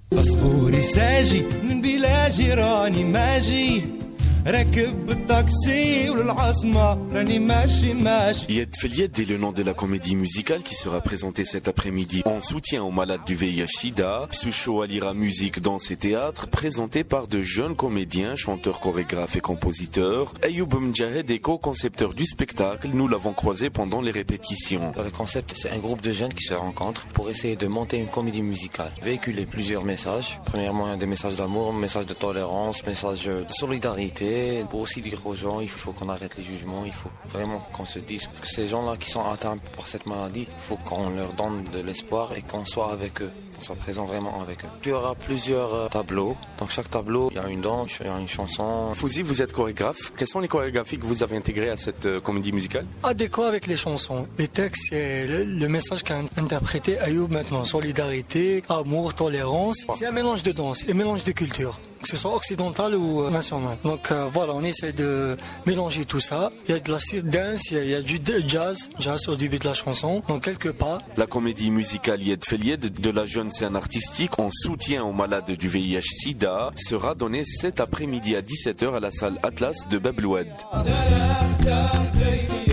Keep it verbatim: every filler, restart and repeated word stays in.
باسبوري ساجي من بلا جيراني ماجي راكب الطاكسي وللعاصمة راني ماشي ماشي. Yed Felied est le nom de la comédie musicale qui sera présentée cet après-midi en soutien aux malades du V I H SIDA. Ce show alliera musique, danse et théâtre, présenté par de jeunes comédiens, chanteurs, chorégraphes et compositeurs. Ayoub Mjahed est co-concepteur du spectacle. Nous l'avons croisé pendant les répétitions. Le concept, c'est un groupe de jeunes qui se rencontrent pour essayer de monter une comédie musicale. Véhiculer plusieurs messages. Premièrement, il y a des messages d'amour, messages de tolérance, messages de solidarité. Pour aussi dire aux gens, il faut qu'on arrête les jugements, il faut vraiment qu'on se dise que ces gens-là qui sont atteints par cette maladie, il faut qu'on leur donne de l'espoir et qu'on soit avec eux, qu'on soit présent vraiment avec eux. Il y aura plusieurs tableaux. Dans chaque tableau, il y a une danse, il y a une chanson. Fouzi, vous êtes chorégraphe. Quelles sont les chorégraphies que vous avez intégrées à cette euh, comédie musicale? Adéquat avec les chansons. Les textes et le, le message qu'a interprété Ayoub maintenant. Solidarité, amour, tolérance. C'est un mélange de danse, un mélange de culture, que ce soit occidental ou euh, national. Donc euh, voilà, on essaie de mélanger tout ça. Il y a de la street dance, il y a, il y a du jazz, jazz au début de la chanson, donc quelques pas. La comédie musicale Yed Felied de la jeune scène artistique en soutien aux malades du V I H SIDA sera donnée cet après-midi à dix-sept heures à la salle Atlas de Bab El Oued.